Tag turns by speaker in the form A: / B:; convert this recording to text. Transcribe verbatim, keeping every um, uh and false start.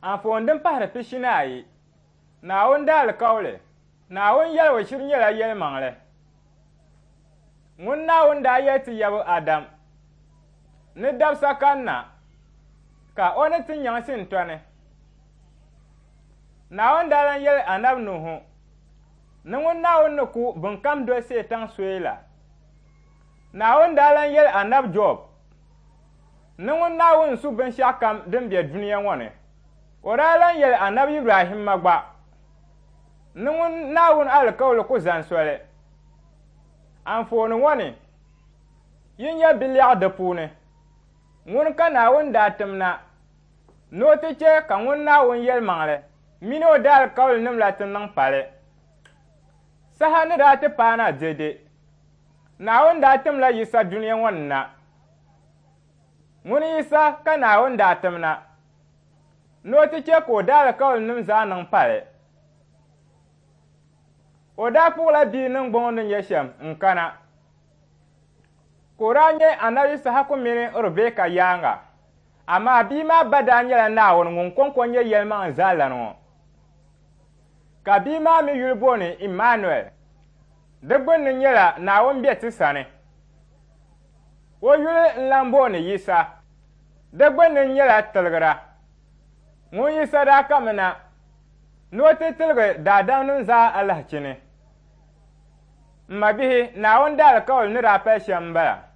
A: Anfooni din pahari pishina ayi. Naawuni daali kauli. Naawuni yɛli shiri nyɛla yɛlimaŋli. Ŋun Naawuni daa yɛli ti yabi Adam ni dabisa kanna ka o ni ti nyaŋsi n-tɔni. Naawuni daa lan yɛli Anabi Nuhu ni ŋun Naawuni ni ku bunkam doli Seetan soya la. Naawuni daa lan yɛli Anabi Job ni ŋun Naawuni su binshɛɣu kam din be duniya ŋɔ ni. O daa lan yɛli Anabi Ibrahima gba ni ŋun Naawuni alikauli ku zani soli. Anfooni ŋɔ ni yi nya bilɛɣu di puuni ŋuni ka Naawuni daa timna ni o ti chɛ ka ŋun Naawuni yɛlimaŋli mini o daalikauli la ti niŋ pali. Saha ni daa ti paana dede Naawuni daa timla Yisa duniya ŋɔ ni na. Ŋuni Yisa ka Naawuni daa timna ni o ti chɛ ka o daalikauli zaa niŋ pali. O daa kpuɣila bia niŋgbuŋ ni nyɛ shɛm n-kana. Ka o daa nyɛ Anabi Isahaku mini Ribeka yaaŋa. Amaa bia maa ba daa nyɛla Naawuni ŋun kɔŋko nyɛ yɛlimaŋli zaalana ŋɔ. Ka bia maa mi yuli booni Immanuel. Di gbunni nyɛla Naawuni be ti sani. O yuli n-lan booni Yisa. Di gbunni nyɛla tiligira. Ŋun Yisa daa kamina ni o ti tiligi daadamnim zaa alahichini. M ma bihi Naawuni daalikauli ni daa pali shɛm m-bala.